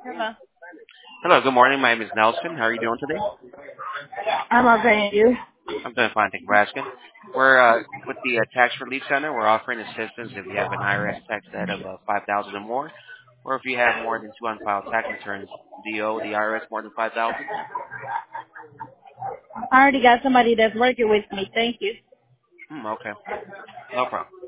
Hello. Hello, good morning. My name is Nelson. How are you doing today? I'm okay. And you? I'm doing fine, thank you for asking. We're with the Tax Relief Center. We're offering assistance if you have an IRS tax debt of 5,000 or more, or if you have more than two unfiled tax returns. Do you owe the IRS more than 5,000? I already got somebody that's working with me. Thank you. Okay, no problem.